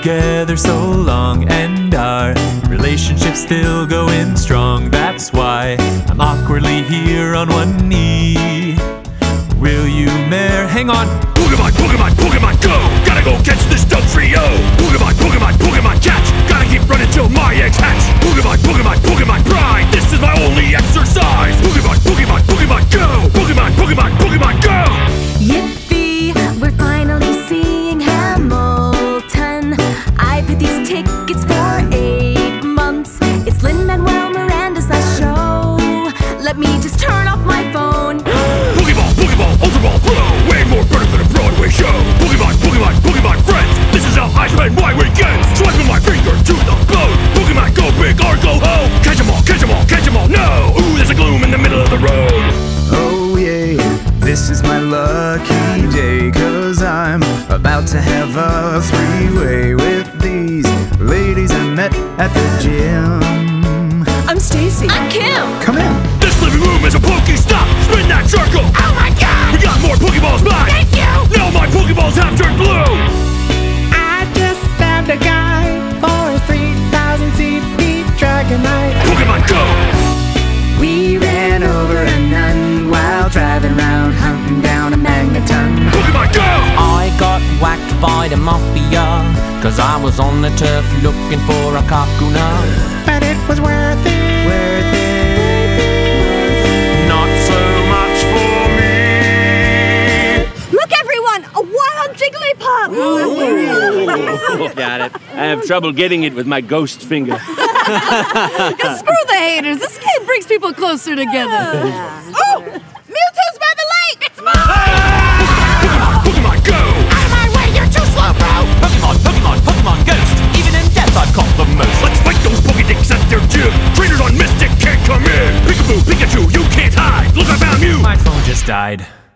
together so long, and our relationship's still going strong. That's why I'm awkwardly here on one knee. Will you marry? Hang on. Pokemon, Pokemon, Pokemon, go! Gotta go catch this dumb trio. Pokemon, Pokemon, Pokemon, catch! Gotta keep running till my eggs hatch. Pokemon, Pokemon, Pokemon, pride! This is my only exercise. Pokemon, Pokemon, Pokemon, go! Pokemon, Pokemon, Pokemon, go! Yippee! We're finally seeing Hamilton. I paid these tickets for 8 months. It's Lin-Manuel Miranda's last show. Let me just turn off my phone. Pokeball, Pokeball, Ultra Ball, throw! Way more better than a Broadway show. Pokemon, Pokemon, Pokemon, friends! This is how I spend my weekends. Swiping my finger to the bone. Pokemon, go big or go home. Catch 'em all, catch 'em all, catch 'em all, no! Ooh, there's a gloom in the middle of the road. Oh yeah, this is my lucky day, 'cause I'm about to have a three-way with these ladies I met at the gym. I'm Stacy. I'm Kim. Come in. This living room is a Pokestop. Spin that circle. Oh my god! We got more Pokeballs back. Thank you! Now my Pokeballs have turned blue. I just found a guy for a 3,000 CP Dragonite. Pokemon, go! We ran over a nun while driving around hunting down a Magneton. Pokemon, go! I got whacked by the mafia, 'cause I was on the turf looking for a Kakuna. But it was worth it. Worth it. Not so much for me. Look, everyone! A wild Jigglypuff! Got it. I have trouble getting it with my ghost finger. Screw the haters. This game brings people closer together. Oh! Mewtwo's by the lake! It's Pokemon, Pokemon, go! Out of my way! You're too slow, bro! Pokemon, Pokemon, Pokemon Ghost. Even in death I've caught the most. Let's fight those Pokedicks at their gym. Trainers on Mystic can't come in. Peekaboo, Pikachu, you can't hide. Look, I found you. My phone just died.